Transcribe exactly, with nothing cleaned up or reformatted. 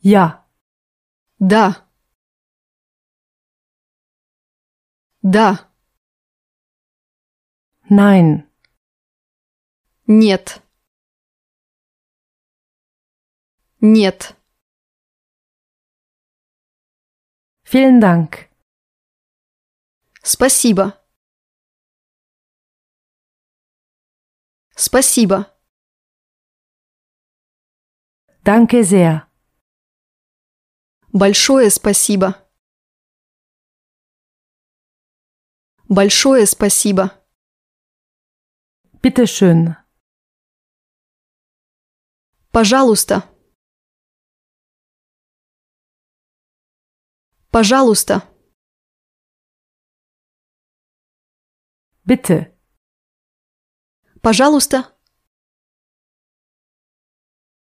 Ja. Да. Да. Nein. Нет. Нет. Vielen Dank. Спасибо. Спасибо. Danke sehr. Большое спасибо. Большое спасибо. Bitte schön. Пожалуйста. Пожалуйста. Bitte. Пожалуйста.